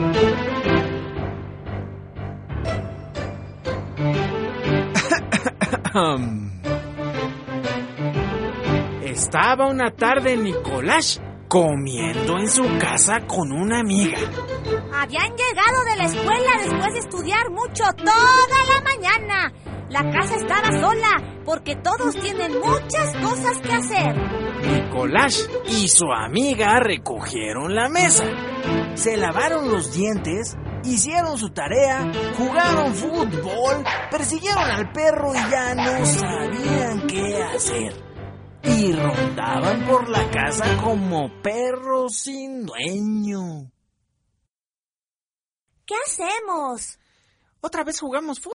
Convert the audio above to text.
Estaba una tarde Nicolás comiendo en su casa con una amiga. Habían llegado de la escuela después de estudiar mucho toda la mañana. La casa estaba sola porque todos tienen muchas cosas que hacer. Nicolás y su amiga recogieron la mesa, se lavaron los dientes, hicieron su tarea, jugaron fútbol, persiguieron al perro y ya no sabían qué hacer. Y rondaban por la casa como perros sin dueño. ¿Qué hacemos? Otra vez jugamos fútbol.